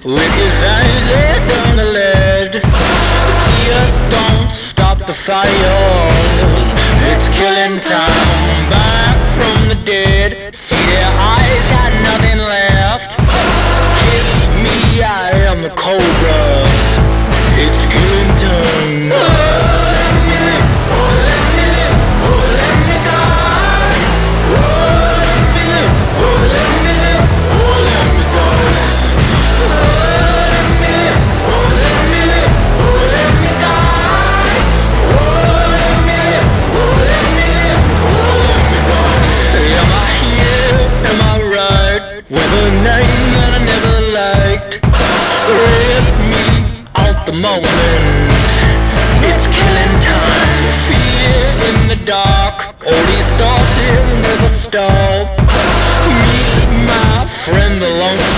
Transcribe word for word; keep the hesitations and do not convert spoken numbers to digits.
Wicked fangs they turn to lead. The tears don't stop the fire. It's killing time. Back from the dead. See their eyes got nothing left. Kiss me, I am the cobra. It's killing time. Oh, let me live. Oh, let me live. Oh, let me die. Oh, let me live. Oh, let me live. Oh, let me die. Oh, let me live. Oh, let me live. Oh, let me die. Oh, let me live. Oh, let me live. Oh, let me die. Am I here? Am I right? With a name that I never liked. Rip me out the moment. It's killing time. Fear in the dark. All these thoughts will never stop. Meet my friend the lonesome.